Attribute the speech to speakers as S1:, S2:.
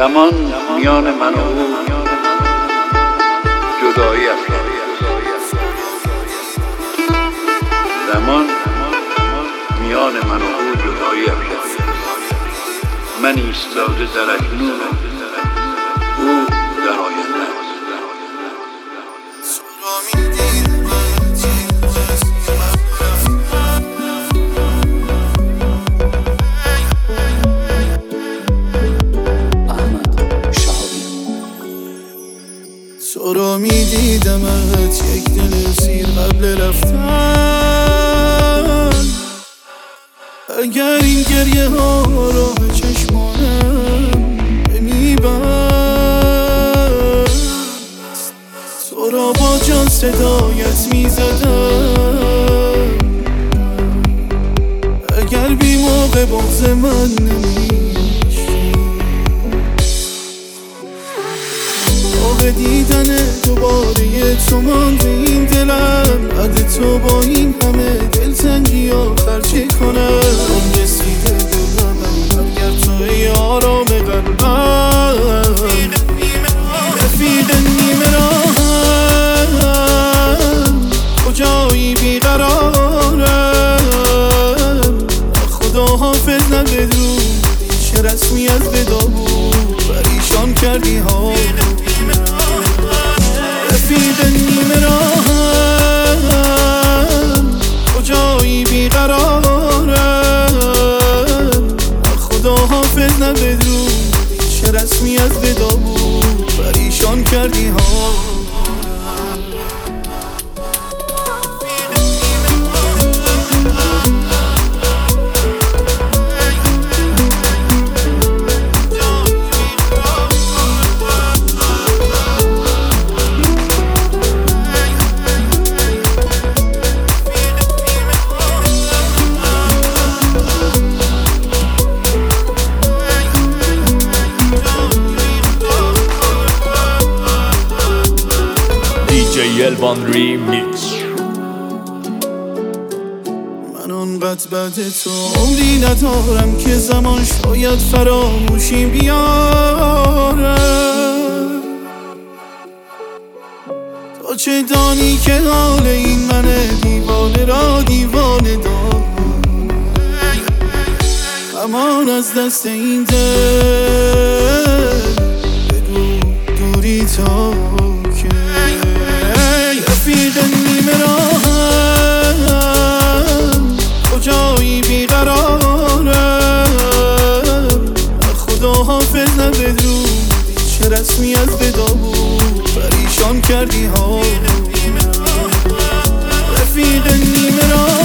S1: زمان میان من و او جدایی افکند. زمان میان من و او جدایی افکند. من ایستاده در اکنون، او در آینده است.
S2: تو را میدیدمت یک دل سیر قبل رفتن. اگر این گریه ها راه چشمانم بمیبست، تو را با جان صدایت میزدم. اگر بی موقع بغض من به دیدن دوباره تو مانده این دلم. عد تو با این همه دلتنگی آخر چه کنم؟ اون رسیده دلم اگر تو ای آرام قلبم. رفیق نیمه راهم کجایی بیقرارم. خدا حافظ نبدون چه رسمی از ودا بود پریشان کردی ها. رفیق نیمه راهم کجایی بیقرارم. خدا حافظ نبدون چه رسمی از ودا بود پریشان کردی ها.
S3: الوان ریمیکس.
S2: من آنقدر بعد تو عمری ندارم که زمان شاید فراموشی بیارم. تا چه دانی که حال این من دیوانه را دیوانه دار. امان از دست این دل بگو دوری تا رفیق نیمه راهم کجایی بیقرارم. خدا حافظ نبدون چه رسمی از ودا بود پریشان کردی ها. رفیق نیمه راهم